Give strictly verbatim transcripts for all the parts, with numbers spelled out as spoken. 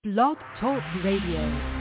Blog Talk Radio.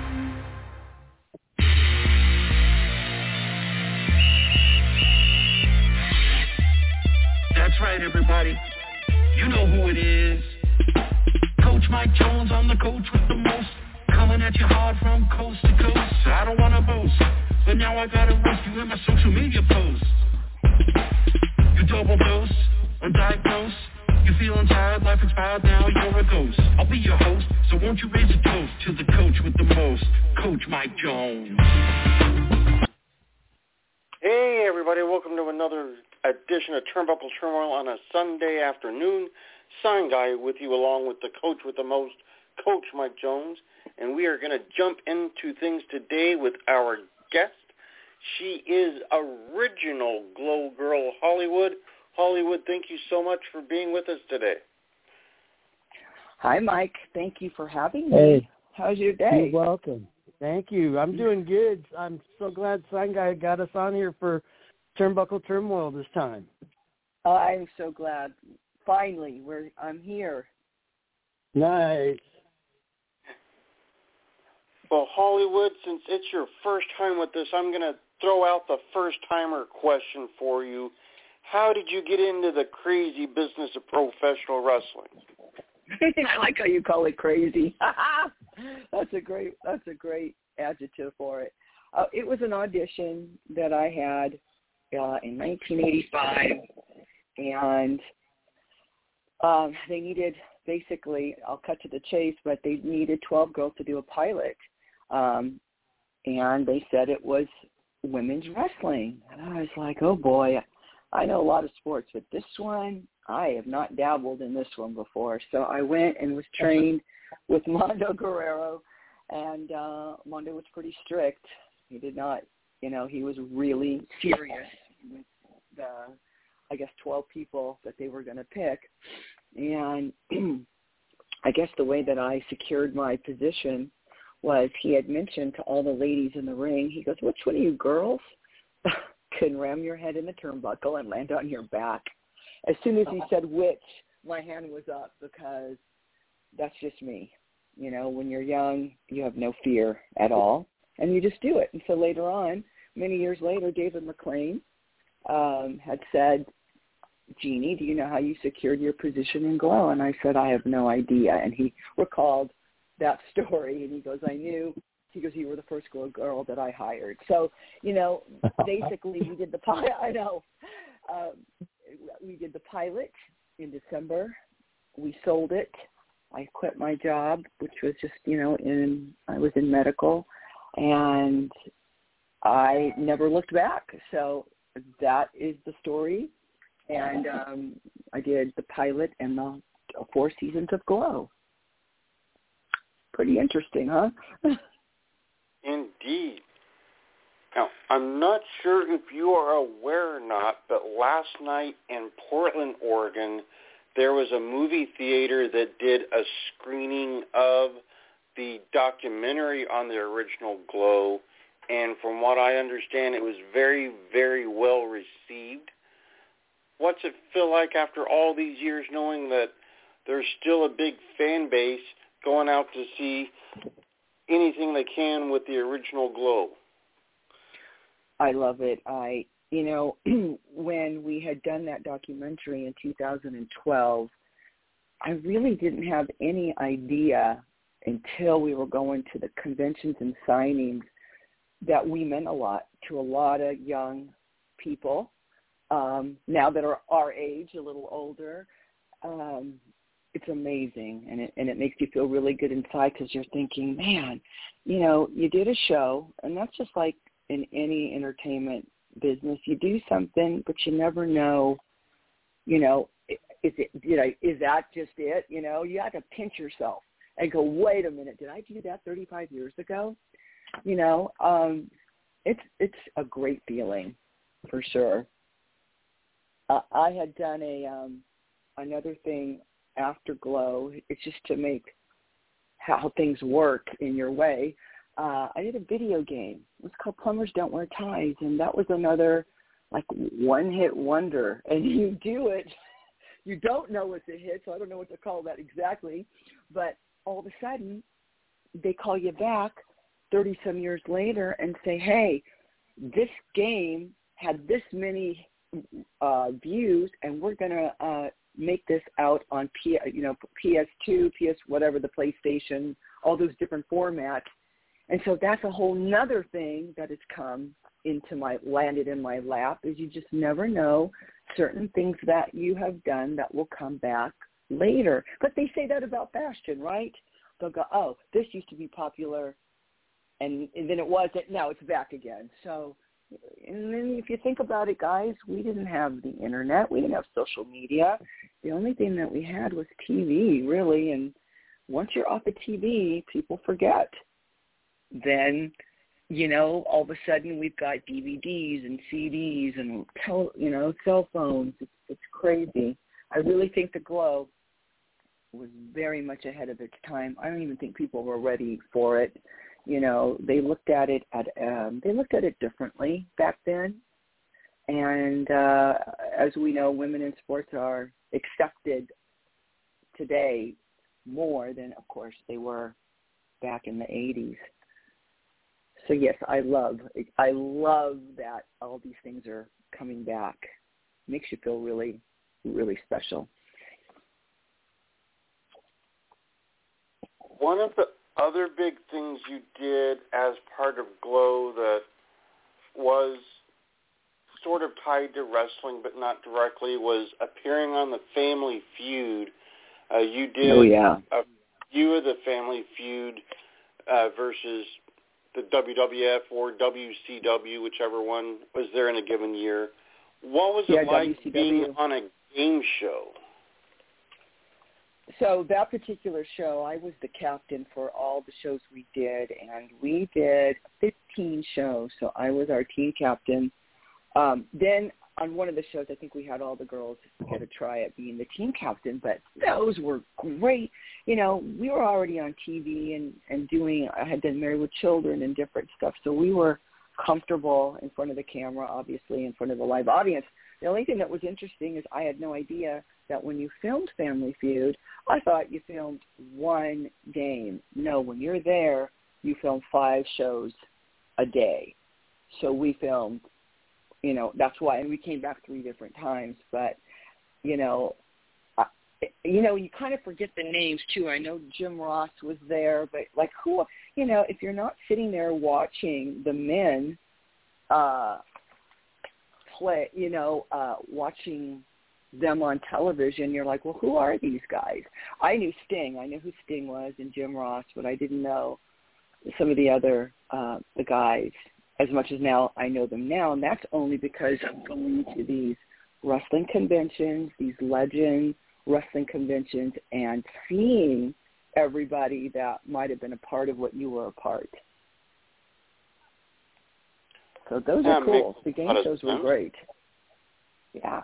That's right, everybody. You know who it is. Coach Mike Jones, I'm the coach with the most. Coming at you hard from coast to coast. I don't want to boast, but now I gotta roast you in my social media posts. You double dose, undiagnosed. You feeling tired, life expired, now you're a ghost. I'll be your host, so won't you raise a toast to the coach with the most, Coach Mike Jones. Hey everybody, welcome to another edition of Turnbuckle Turmoil on a Sunday afternoon. Sign Guy with you along with the coach with the most, Coach Mike Jones. And we are going to jump into things today with our guest. She is original Glow Girl Hollywood. Hollywood, thank you so much for being with us today. Hi, Mike. Thank you for having me. Hey. How's your day? You're welcome. Thank you. I'm doing good. I'm so glad Sign Guy got us on here for Turnbuckle Turmoil this time. I'm so glad. Finally, we're, I'm here. Nice. Well, Hollywood, since it's your first time with us, I'm going to throw out the first-timer question for you. How did you get into the crazy business of professional wrestling? I like how you call it crazy. That's a great. That's a great adjective for it. Uh, it was an audition that I had uh, in nineteen eighty-five, and um, they needed basically. I'll cut to the chase, but they needed twelve girls to do a pilot, um, and they said it was women's wrestling. And I was like, oh boy. I know a lot of sports, but this one, I have not dabbled in this one before. So I went and was trained with Mondo Guerrero, and uh, Mondo was pretty strict. He did not, you know, he was really serious with the, I guess, twelve people that they were going to pick. And I guess the way that I secured my position was he had mentioned to all the ladies in the ring, he goes, which one of you girls can ram your head in the turnbuckle and land on your back? As soon as he said which, my hand was up because that's just me. You know, when you're young, you have no fear at all, and you just do it. And so later on, many years later, David McLean um, had said, Jeannie, do you know how you secured your position in Glow? And I said, I have no idea. And he recalled that story, and he goes, I knew. He goes, you were the first girl that I hired. So, you know, basically we did the pilot. I know. Um, we did the pilot in December. We sold it. I quit my job, which was just, you know, in I was in medical, and I never looked back. So that is the story. And um, I did the pilot and the four seasons of Glow. Pretty interesting, huh? Indeed. Now, I'm not sure if you are aware or not, but last night in Portland, Oregon, there was a movie theater that did a screening of the documentary on the original Glow, and from what I understand, it was very, very well received. What's it feel like after all these years knowing that there's still a big fan base going out to see anything they can with the original Glow? I love it. I, you know, when we had done that documentary in two thousand twelve, I really didn't have any idea until we were going to the conventions and signings that we meant a lot to a lot of young people, um, now that are our age, a little older. Um, It's amazing, and it and it makes you feel really good inside because you're thinking, man, you know, you did a show, and that's just like in any entertainment business. You do something, but you never know, you know, is it, you know, is that just it? You know, you have to pinch yourself and go, wait a minute, did I do that thirty-five years ago? You know, um, it's it's a great feeling for sure. Uh, I had done a um, another thing after Glow. It's just to make how things work in your way. Uh, I did a video game. It was called Plumbers Don't Wear Ties, and that was another like one-hit wonder. And you do it, you don't know it's a hit, so I don't know what to call that exactly, but all of a sudden they call you back thirty some years later and say, hey, this game had this many uh, views, and we're going to uh, make this out on P, you know, P S two, P S whatever, the PlayStation, all those different formats. And so that's a whole nother thing that has come into my, landed in my lap, is you just never know certain things that you have done that will come back later. But they say that about fashion, right? They'll go, oh, this used to be popular, and, and then it wasn't, now it's back again. So, and then if you think about it, guys, we didn't have the internet. We didn't have social media. The only thing that we had was T V, really, and once you're off the T V, people forget. Then, you know, all of a sudden we've got D V Ds and C Ds and, tel- you know, cell phones. It's, it's crazy. I really think the Glow was very much ahead of its time. I don't even think people were ready for it. You know, they looked at it at um, they looked at it differently back then. And uh, as we know, women in sports are accepted today more than, of course, they were back in the eighties. So yes, I love I love that all these things are coming back. Makes you feel really, really special. One of the other big things you did as part of Glow that was sort of tied to wrestling but not directly was appearing on the Family Feud. Uh, you did oh, yeah. a few of the Family Feud uh, versus the W W F or W C W, whichever one was there in a given year. What was yeah, it like W C W. being on a game show? So that particular show, I was the captain for all the shows we did, and we did fifteen shows, so I was our team captain. Um, then on one of the shows, I think we had all the girls get a try at being the team captain, but those were great. You know, we were already on T V and, and doing, I had been Married with Children and different stuff, so we were comfortable in front of the camera, obviously, in front of the live audience. The only thing that was interesting is I had no idea that when you filmed Family Feud, I thought you filmed one game. No, when you're there, you film five shows a day. So we filmed, you know, that's why, and we came back three different times. But, you know, I, you know, you kind of forget the names, too. I know Jim Ross was there, but, like, who, you know, if you're not sitting there watching the men uh, play, you know, uh, watching them on television, you're like, well, who are these guys? I knew Sting. I knew who Sting was and Jim Ross, but I didn't know some of the other uh, the guys as much as now I know them now, and that's only because I'm going to these wrestling conventions, these legend wrestling conventions, and seeing everybody that might have been a part of what you were a part. So those yeah, are cool. The game shows were great. Yeah.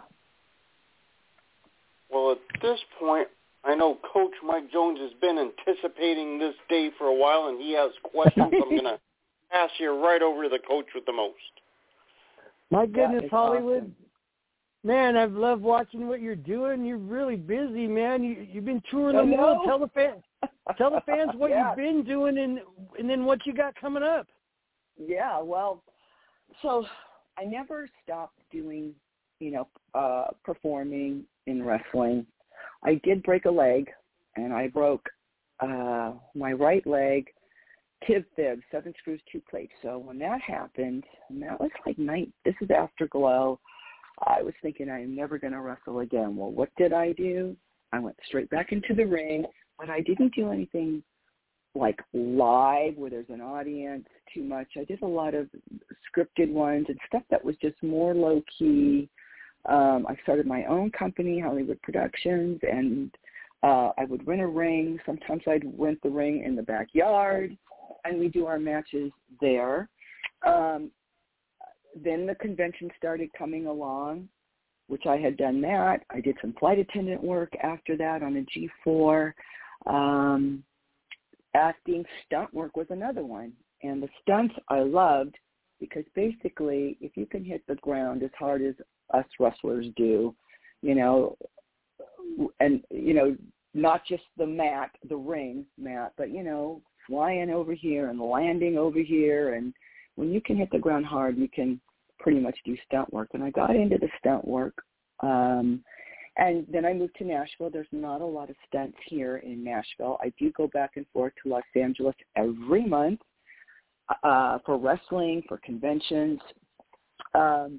Well, at this point, I know Coach Mike Jones has been anticipating this day for a while, and he has questions. I'm going to pass you right over to the coach with the most. My goodness, Hollywood. Awesome. Man, I've loved watching what you're doing. You're really busy, man. You, you've been touring the I world. know. Tell the fans, tell the fans what yeah. you've been doing and and then what you got coming up. Yeah, well, so I never stopped doing, you know, uh, performing in wrestling. I did break a leg, and I broke uh, my right leg, tib fib, seven screws, two plates. So when that happened, and that was like night, this is after Glow, I was thinking I'm never going to wrestle again. Well, what did I do? I went straight back into the ring, but I didn't do anything like live where there's an audience too much. I did a lot of scripted ones and stuff that was just more low-key. Um, I started my own company, Hollywood Productions, and uh, I would rent a ring. Sometimes I'd rent the ring in the backyard, and we do our matches there. Um, then the convention started coming along, which I had done that. I did some flight attendant work after that on a G four. Um, acting, stunt work was another one. And the stunts I loved because basically if you can hit the ground as hard as us wrestlers do, you know, and, you know, not just the mat, the ring mat, but, you know, flying over here and landing over here. And when you can hit the ground hard, you can pretty much do stunt work. And I got into the stunt work. Um, and then I moved to Nashville. There's not a lot of stunts here in Nashville. I do go back and forth to Los Angeles every month uh, for wrestling, for conventions. Um,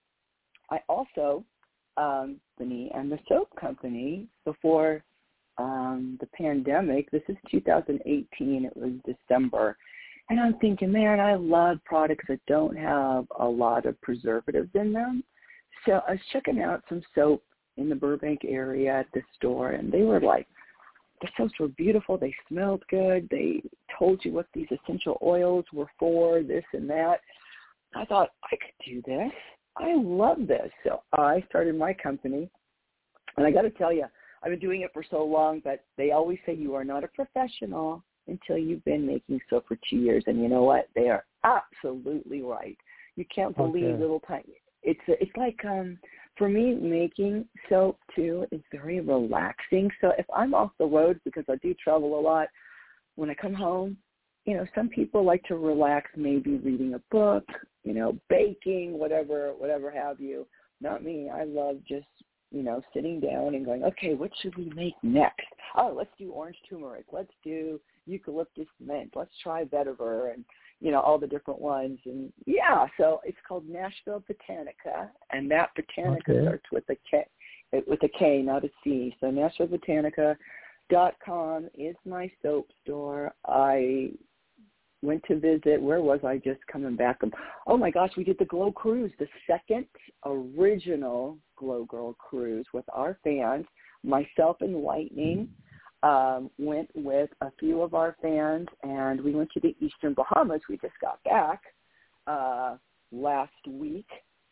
I also, um, Benny and the soap company, before um, the pandemic, this is two thousand eighteen, it was December, and I'm thinking, man, I love products that don't have a lot of preservatives in them. So I was checking out some soap in the Burbank area at the store, and they were like, the soaps were beautiful, they smelled good, they told you what these essential oils were for, this and that. I thought, I could do this. I love this. So I started my company, and I got to tell you, I've been doing it for so long, but they always say you are not a professional until you've been making soap for two years. And you know what? They are absolutely right. You can't believe okay. little tiny. It's it's like um, for me, making soap too is very relaxing. So if I'm off the road, because I do travel a lot, when I come home, you know, some people like to relax, maybe reading a book, you know, baking, whatever, whatever have you. Not me. I love just, you know, sitting down and going, okay, what should we make next? Oh, let's do orange turmeric. Let's do eucalyptus mint. Let's try vetiver and, you know, all the different ones. And, yeah, so it's called Nashville Botanica, and that Botanica okay. starts with a K, with a K, not a C. So Nashville Botanica dot com is my soap store. I went to visit, where was I just coming back? Oh, my gosh, we did the Glow Cruise, the second original Glow Girl Cruise with our fans. Myself and Lightning um, went with a few of our fans, and we went to the Eastern Bahamas. We just got back uh, last week,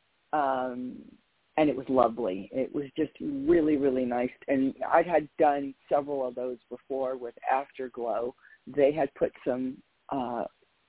um, and it was lovely. It was just really, really nice. And I had done several of those before with Afterglow. They had put some Uh,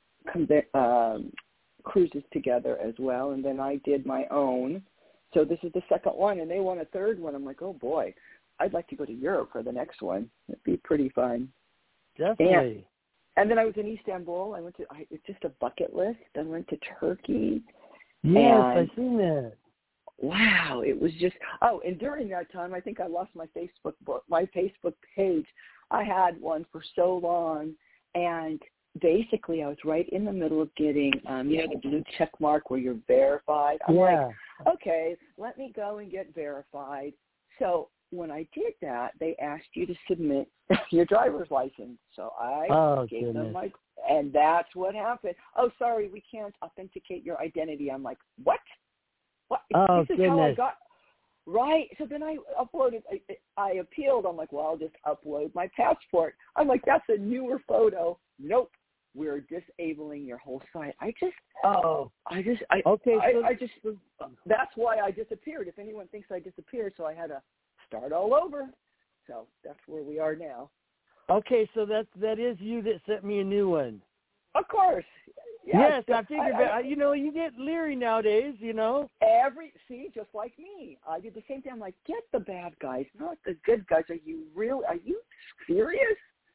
um, cruises together as well, and then I did my own. So this is the second one, and they want a third one. I'm like, oh boy, I'd like to go to Europe for the next one. It'd be pretty fun. Definitely. And, and then I was in Istanbul. I went to. I, it's just a bucket list. I went to Turkey. Yes, and, I've seen that. Wow, it was just. Oh, and during that time, I think I lost my Facebook book, my Facebook page. I had one for so long, and basically, I was right in the middle of getting, um, you know, the blue check mark where you're verified. I'm yeah. like, okay, let me go and get verified. So when I did that, they asked you to submit your driver's license. So I oh, gave goodness. them my, and that's what happened. Oh, sorry, we can't authenticate your identity. I'm like, what? What? Oh, this is goodness. how I got. Right. So then I uploaded, I, I appealed. I'm like, well, I'll just upload my passport. I'm like, that's a newer photo. Nope. We're disabling your whole site. I just, oh, I just, I, okay, I, so, I just, that's why I disappeared. If anyone thinks I disappeared, so I had to start all over. So that's where we are now. Okay, so that that is you that sent me a new one. Of course. Yes, yes I figured. I, I, you know, you get leery nowadays. You know. Every see, just like me, I did the same thing. I'm like, get the bad guys, not the good guys. Are you real? Are you serious?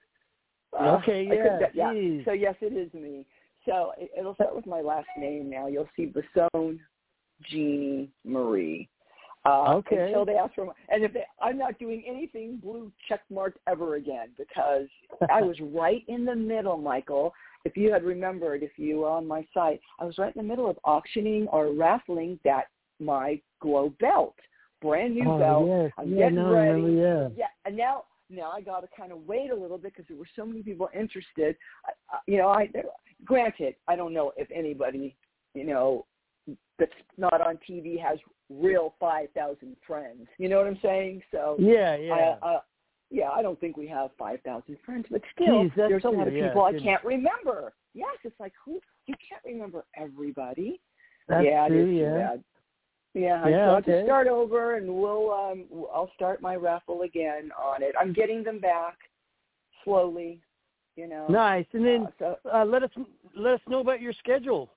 Uh, okay, yeah, yeah. So yes, it is me. So it, it'll start with my last name now. You'll see Basone Jeannie Marie. Uh, okay. Until they ask for my, and if they, I'm not doing anything blue check marked ever again, because I was right in the middle, Michael. If you had remembered, if you were on my site, I was right in the middle of auctioning or raffling that my Glow belt, brand new oh, belt. Yes. I'm yeah, getting no, ready. Really, yeah. yeah, and now. Now I got to kind of wait a little bit because there were so many people interested. Uh, you know, I granted, I don't know if anybody, you know, that's not on T V has real five thousand friends. You know what I'm saying? So yeah, yeah, I, uh, yeah. I don't think we have five thousand friends, but still, Jeez, there's a true. lot of yeah, people I goodness. can't remember. Yes, it's like who you can't remember everybody. That's yeah, true. it is yeah. too bad. Yeah, yeah so I'll okay. just start over, and we'll um, I'll start my raffle again on it. I'm getting them back slowly, you know. Nice, and then uh, so, uh, let us let us know about your schedule.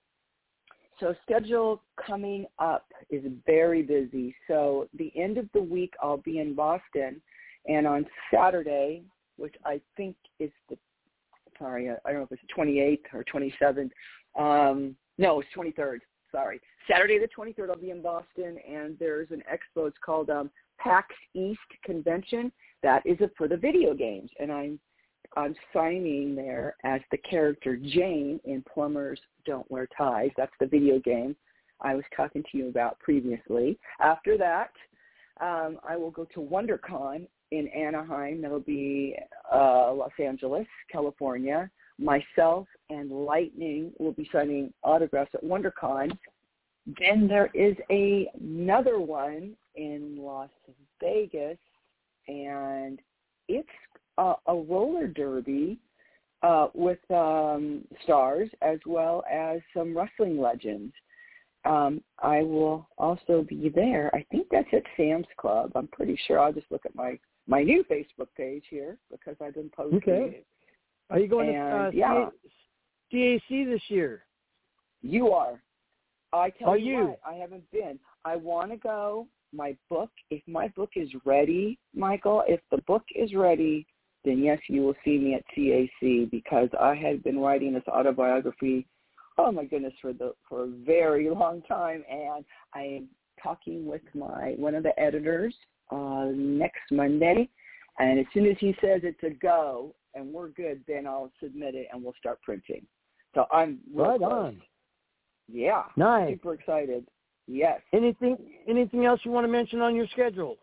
So schedule coming up is very busy. So the end of the week I'll be in Boston, and on Saturday, which I think is the sorry, I don't know if it's the twenty-eighth or twenty-seventh. Um, no, it's twenty-third. Sorry. Saturday the twenty-third, I'll be in Boston, and there's an expo. It's called um, PAX East Convention. That is it for the video games, and I'm I'm signing there as the character Jane in Plumbers Don't Wear Ties. That's the video game I was talking to you about previously. After that, um, I will go to WonderCon in Anaheim. That'll be uh, Los Angeles, California. Myself and Lightning will be signing autographs at WonderCon. Then there is a, another one in Las Vegas, and it's a, a roller derby uh, with um, stars as well as some wrestling legends. Um, I will also be there. I think that's at Sam's Club. I'm pretty sure. I'll just look at my, my new Facebook page here because I've been posting. Okay. Are you going and, to uh, yeah. C A C this year? You are. I tell Are you, you? what, I haven't been. I want to go. My book, if my book is ready, Michael, if the book is ready, then yes, you will see me at C A C because I had been writing this autobiography, oh my goodness, for the for a very long time, and I am talking with my one of the editors uh, next Monday, and as soon as he says it's a go and we're good, then I'll submit it and we'll start printing. So I'm real right close. on. Yeah, nice. Super excited. Yes. Anything anything else you want to mention on your schedule?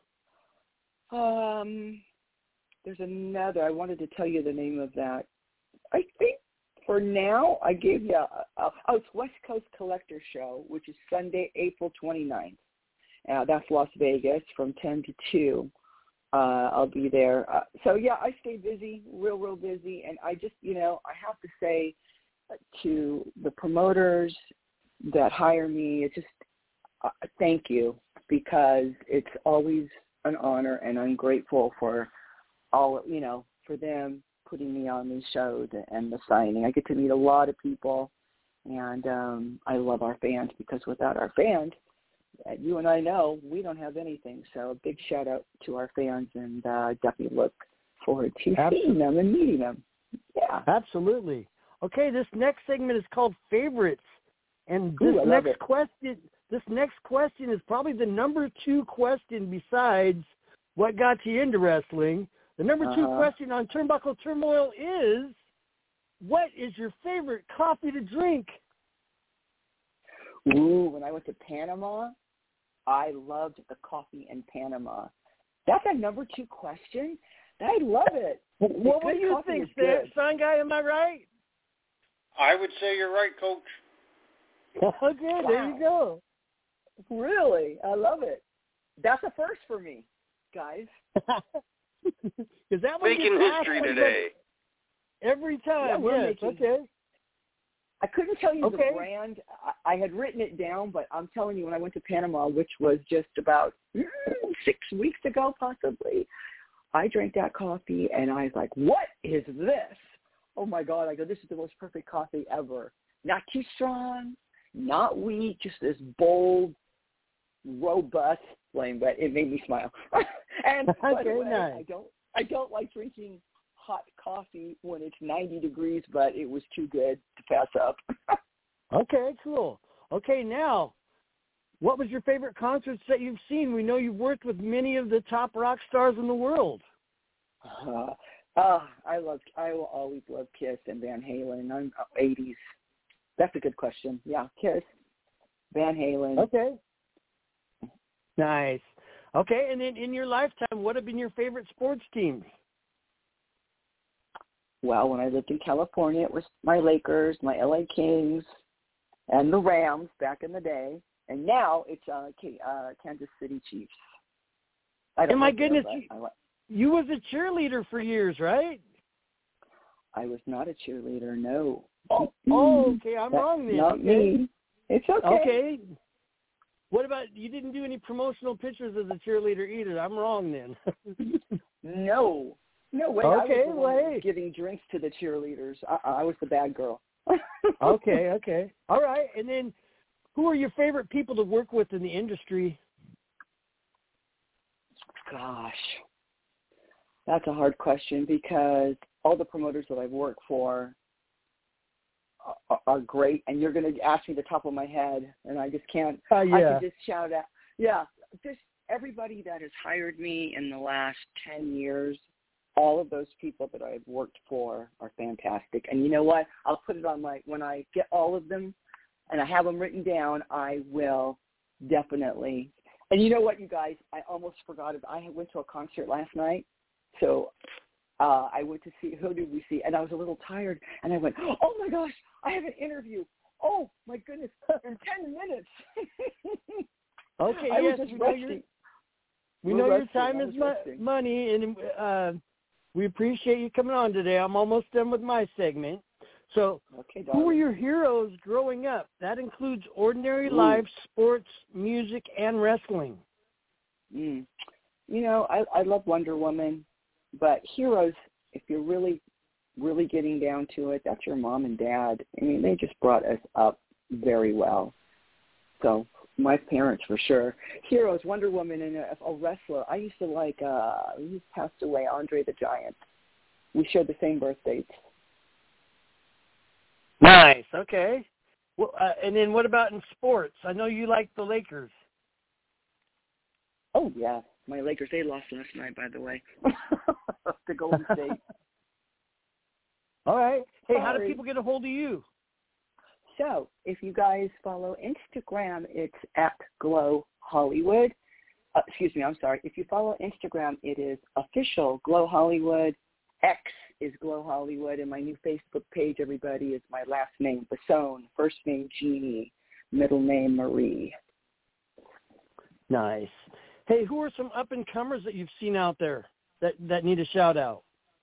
Um, there's another. I wanted to tell you the name of that. I think for now I gave you a, a, oh, it's West Coast Collector Show, which is Sunday, April twenty-ninth. Uh, that's Las Vegas from ten to two. Uh, I'll be there. Uh, so, yeah, I stay busy, real, real busy. And I just, you know, I have to say to the promoters that hire me, it's just uh, thank you because it's always an honor, and I'm grateful for all, you know, for them putting me on these shows and the signing. I get to meet a lot of people, and um, I love our fans because without our fans, you and I know we don't have anything. So a big shout out to our fans, and uh, definitely look forward to Absolutely. seeing them and meeting them. Yeah, absolutely. Okay, this next segment is called Favorites, and this Ooh, I love next it. question, this next question is probably the number two question besides what got you into wrestling. The number two Uh-huh. question on Turnbuckle Turmoil is, what is your favorite coffee to drink? Ooh, when I went to Panama, I loved the coffee in Panama. That's a number two question. I love it. What, what do you coffee think, is good. Son Guy? Am I right? I would say you're right, Coach. Okay, there you go. Really? I love it. That's a first for me, guys. Is that what Making history today. Every time, Yeah, we're yes, making- okay. I couldn't tell you Okay. the brand. I, I had written it down, but I'm telling you, when I went to Panama, which was just about mm, six weeks ago possibly, I drank that coffee, and I was like, what is this? Oh, my God. I go, this is the most perfect coffee ever. Not too strong, not weak, just this bold, robust flame, but it made me smile. And by the Okay, way, nice. I don't, I don't like drinking hot coffee when it's ninety degrees, but it was too good to pass up. Okay, cool. Okay, now, what was your favorite concerts that you've seen? We know you've worked with many of the top rock stars in the world. Uh, uh, I love, I will always love Kiss and Van Halen. I'm eighties. That's a good question. Yeah, Kiss, Van Halen. Okay. Nice. Okay, and then in your lifetime, what have been your favorite sports teams? Well, when I lived in California, it was my Lakers, my L A Kings, and the Rams back in the day. And now it's uh, K- uh, Kansas City Chiefs. I don't And my live there, goodness, but you, I, li- you was a cheerleader for years, right? I was not a cheerleader, no. Oh, oh okay, I'm That's wrong then. not Okay. me. It's okay. Okay. What about, you didn't do any promotional pictures as a cheerleader either. I'm wrong then. No. No way. Okay, I was the one that wait. was giving drinks to the cheerleaders. I, I was the bad girl. Okay, okay. All right. And then who are your favorite people to work with in the industry? Gosh. That's a hard question because all the promoters that I've worked for are, are great, and you're going to ask me the top of my head, and I just can't. Uh, yeah. I can just shout out. Yeah, just everybody that has hired me in the last ten years, all of those people that I've worked for are fantastic. And you know what? I'll put it on my, when I get all of them and I have them written down, I will definitely. And you know what, you guys? I almost forgot. I went to a concert last night, so uh, I went to see, who did we see? And I was a little tired, and I went, oh, my gosh, I have an interview. Oh, my goodness, in ten minutes. Okay, I yes, was just we know, your, we We're know your resting. time I is was mo- resting. money, and uh, we appreciate you coming on today. I'm almost done with my segment. So Okay, who were darling. your heroes growing up? That includes ordinary Ooh. life, sports, music, and wrestling. Mm. You know, I, I love Wonder Woman, but heroes, if you're really, really getting down to it, that's your mom and dad. I mean, they just brought us up very well. So my parents, for sure. Heroes, Wonder Woman, and a, a wrestler. I used to like, uh, he passed away, Andre the Giant. We shared the same birthdays. Nice. Okay. Well, uh, and then what about in sports? I know you like the Lakers. Oh, yeah. My Lakers, they lost last night, by the way, to Golden State. All right. Hey, how do Sorry. people get a hold of you? So if you guys follow Instagram, it's at Glow Hollywood. Uh, excuse me, I'm sorry. If you follow Instagram, it is official Glow Hollywood. X is Glow Hollywood, and my new Facebook page, everybody, is my last name, Basone, first name Jeannie, middle name Marie. Nice. Hey, who are some up-and-comers that you've seen out there that, that need a shout-out?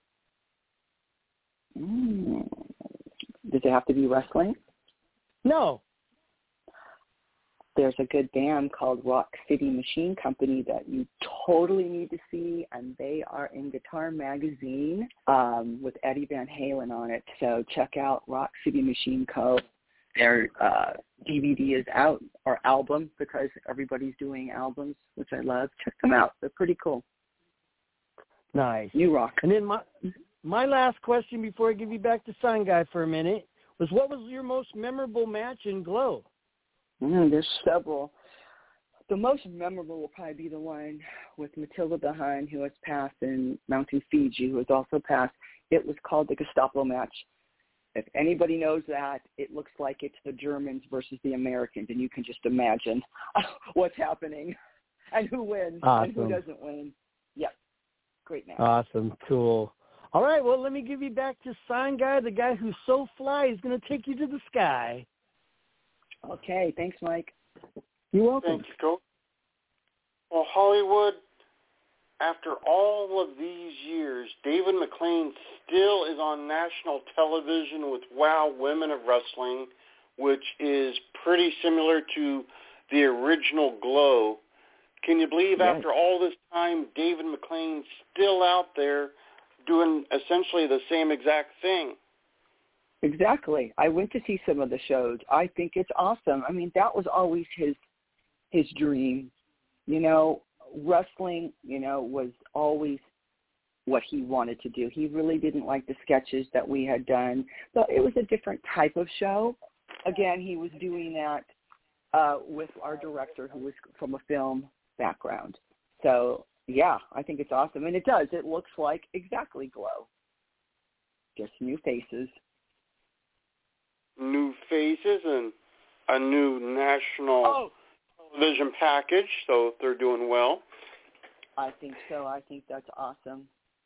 Mm. Does it have to be wrestling? No. There's a good band called Rock City Machine Company that you totally need to see, and they are in Guitar Magazine um, with Eddie Van Halen on it. So check out Rock City Machine Co. Their uh, D V D is out, or album, because everybody's doing albums, which I love. Check them out. They're pretty cool. Nice. You rock. And then my my last question before I give you back to Sign Guy for a minute was, what was your most memorable match in Glow? Mm, there's several. The most memorable will probably be the one with Matilda Behan, who has passed, and Mountain Fiji, who has also passed. It was called the Gestapo match. If anybody knows that, it looks like it's the Germans versus the Americans, and you can just imagine what's happening and who wins Awesome. and who doesn't win. Yep. Great match. Awesome. Cool. All right, well, let me give you back to Sign Guy, the guy who's so fly is going to take you to the sky. Okay. Thanks, Mike. You're welcome. Thank you, Coach. Well, Hollywood, after all of these years, David McLean still is on national television with Wow Women of Wrestling, which is pretty similar to the original Glow. Can you believe Yes. after all this time, David McLean's still out there doing essentially the same exact thing? Exactly. I went to see some of the shows. I think it's awesome. I mean, that was always his his dream. You know, wrestling, you know, was always what he wanted to do. He really didn't like the sketches that we had done. So it was a different type of show. Again, he was doing that uh, with our director, who was from a film background. So, yeah, I think it's awesome. And it does. It looks like exactly Glow. Just new faces. New faces and a new national Oh. television package, so they're doing well. I think so. I think that's awesome.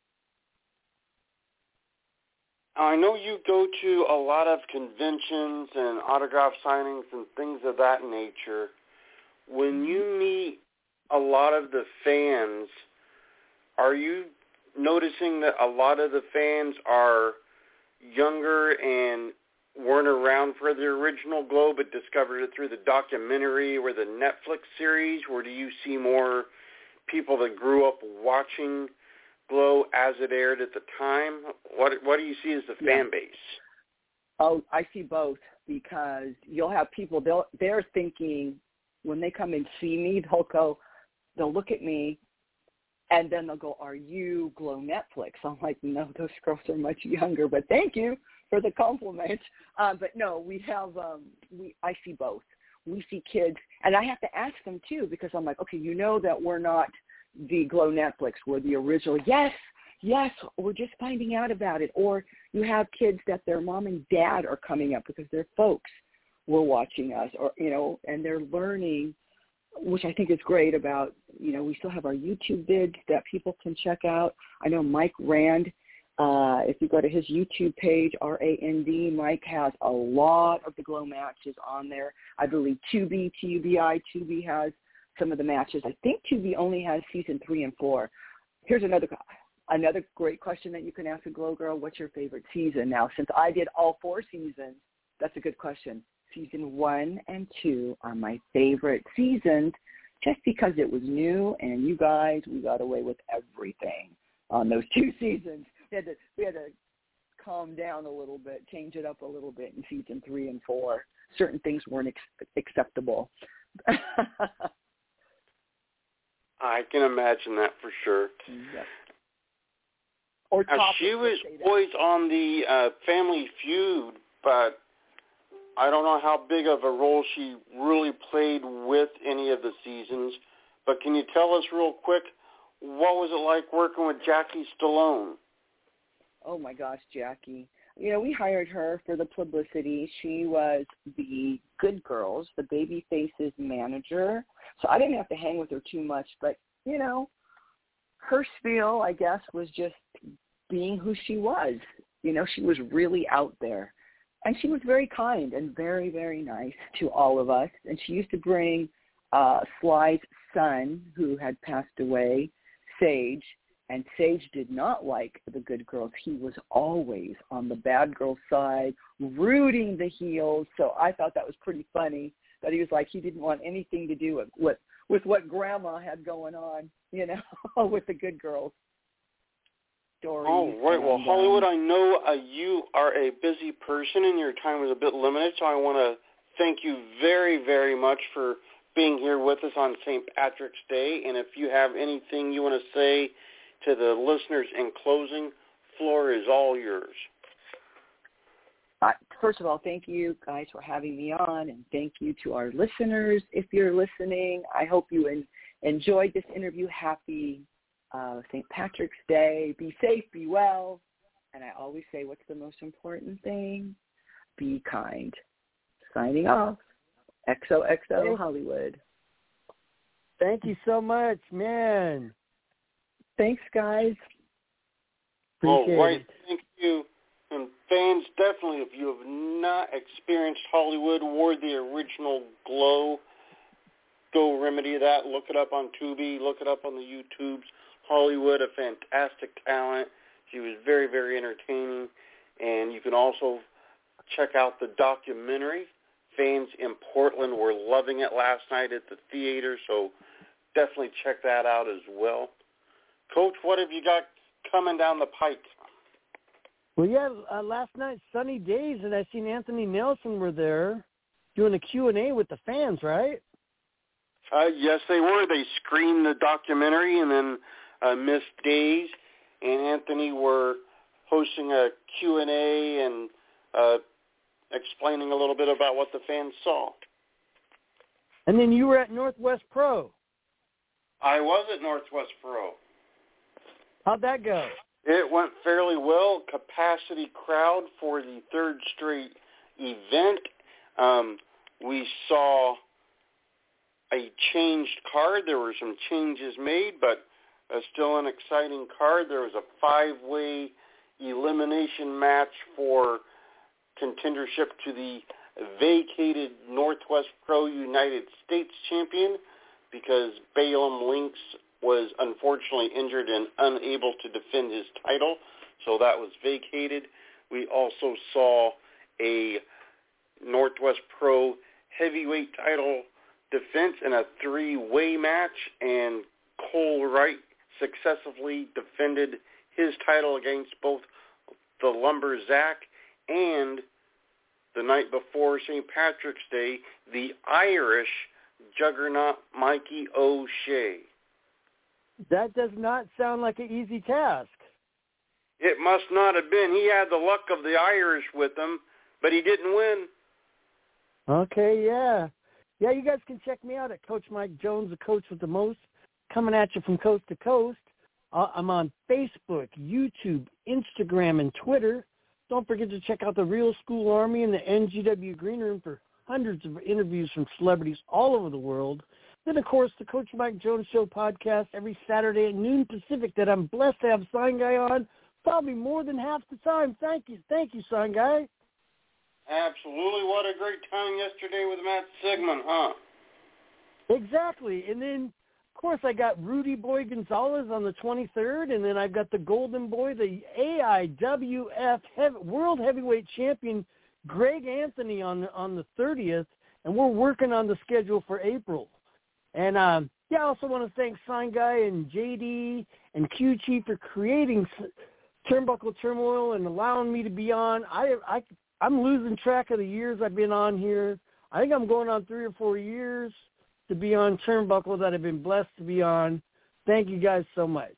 I know you go to a lot of conventions and autograph signings and things of that nature. When you meet a lot of the fans, are you noticing that a lot of the fans are younger and weren't around for the original Glow but discovered it through the documentary or the Netflix series? Or do you see more people that grew up watching Glow as it aired at the time? What what do you see as the Yeah. fan base? Oh, I see both, because you'll have people, they'll, they're thinking when they come and see me, they'll go, they'll look at me And then they'll go, are you Glow Netflix? I'm like, no, those girls are much younger, but thank you for the compliment. Uh, but no, we have, um, we I see both. We see kids, and I have to ask them too, because I'm like, okay, you know that we're not the Glow Netflix, we're the original. Yes, yes, we're just finding out about it. Or you have kids that their mom and dad are coming up because their folks were watching us, or, you know, and they're learning, which I think is great about, you know, we still have our YouTube vids that people can check out. I know Mike Rand, uh, if you go to his YouTube page, R A N D, Mike has a lot of the Glow matches on there. I believe Tubi, T U B I, Tubi has some of the matches. I think Tubi only has season three and four. Here's another another great question that you can ask a Glow girl. What's your favorite season? Now, since I did all four seasons, that's a good question. Season one and two are my favorite seasons just because it was new, and you guys, we got away with everything on those two seasons. We had to, we had to calm down a little bit, change it up a little bit in season three and four. Certain things weren't ex- acceptable. I can imagine that for sure. Yep. Or now, she was always on the uh, Family Feud, but I don't know how big of a role she really played with any of the seasons, but can you tell us real quick, what was it like working with Jackie Stallone? Oh, my gosh, Jackie. You know, we hired her for the publicity. She was the Good Girls, the Babyface's manager, so I didn't have to hang with her too much, but, you know, her spiel, I guess, was just being who she was. You know, she was really out there. And she was very kind and very, very nice to all of us. And she used to bring uh, Sly's son, who had passed away, Sage. And Sage did not like the good girls. He was always on the bad girl side, rooting the heels. So I thought that was pretty funny that he was like he didn't want anything to do with what, with what Grandma had going on, you know, with the good girls. Stories. Oh, right. Well, and, Hollywood, um, I know uh, you are a busy person and your time is a bit limited, so I want to thank you very, very much for being here with us on Saint Patrick's Day. And if you have anything you want to say to the listeners in closing, floor is all yours. Uh, first of all, thank you guys for having me on, and thank you to our listeners. If you're listening, I hope you en- enjoyed this interview. Happy Uh, Saint Patrick's Day. Be safe, be well. And I always say, what's the most important thing? Be kind. Signing off. X O X O Hollywood. Thank you so much, man. Thanks, guys. Appreciate All right. it. Thank you. And fans, definitely, if you have not experienced Hollywood or the original Glow, go remedy that. Look it up on Tubi. Look it up on the YouTubes. Hollywood, a fantastic talent. She was very, very entertaining. And you can also check out the documentary. Fans in Portland were loving it last night at the theater, so definitely check that out as well. Coach, what have you got coming down the pike? Well, yeah, uh, last night, Sunny Days, and I seen Anthony Nelson were there doing a Q and A with the fans, right? Uh, yes, they were. They screened the documentary, and then uh, Miss Days and Anthony were hosting a Q and A and uh, explaining a little bit about what the fans saw. And then you were at Northwest Pro. I was at Northwest Pro. How'd that go? It went fairly well. Capacity crowd for the third straight event. Um, we saw a changed card. There were some changes made, but uh, still an exciting card. There was a five-way elimination match for contendership to the vacated Northwest Pro United States champion because Balaam Lynx was unfortunately injured and unable to defend his title, so that was vacated. We also saw a Northwest Pro heavyweight title defense in a three-way match, and Cole Wright successfully defended his title against both the Lumberjack and the night before Saint Patrick's Day, the Irish juggernaut Mikey O'Shea. That does not sound like an easy task. It must not have been. He had the luck of the Irish with him, but he didn't win. Okay, yeah. Yeah, you guys can check me out at Coach Mike Jones, the coach with the most, coming at you from coast to coast. Uh, I'm on Facebook, YouTube, Instagram, and Twitter. Don't forget to check out the Real School Army and the N G W Green Room for hundreds of interviews from celebrities all over the world. Then, of course, the Coach Mike Jones Show podcast every Saturday at noon Pacific that I'm blessed to have Sign Guy on probably more than half the time. Thank you. Thank you, Sign Guy. Absolutely. What a great time yesterday with Matt Sigmund, huh? Exactly. And then, of course, I got Rudy Boy Gonzalez on the twenty-third, and then I've got the Golden Boy, the A I W F heavy, World Heavyweight Champion Greg Anthony on the, on the thirtieth, and we're working on the schedule for April. And, um, yeah, I also want to thank Sign Guy and J D and Q Chief for creating Turnbuckle Turmoil and allowing me to be on. I, I, I'm losing track of the years I've been on here. I think I'm going on three or four years to be on Turnbuckle that I've been blessed to be on. Thank you guys so much.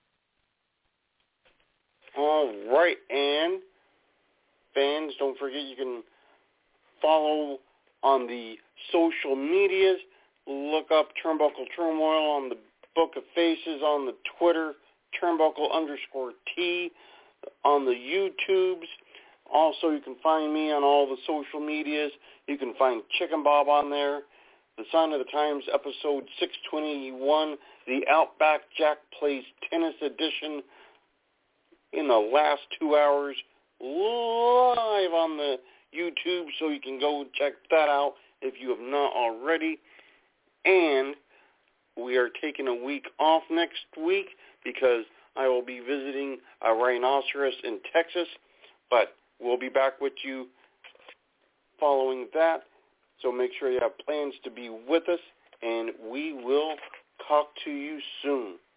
All right, and fans, don't forget you can follow on the social medias. Look up Turnbuckle Turmoil on the Book of Faces, on the Twitter, Turnbuckle underscore T, on the YouTubes. Also, you can find me on all the social medias. You can find Chicken Bob on there. The Sign of the Times, episode six twenty-one, the Outback Jack Plays Tennis edition in the last two hours, live on the YouTube, so you can go check that out if you have not already. And we are taking a week off next week because I will be visiting a rhinoceros in Texas, but we'll be back with you following that. So make sure you have plans to be with us, and we will talk to you soon.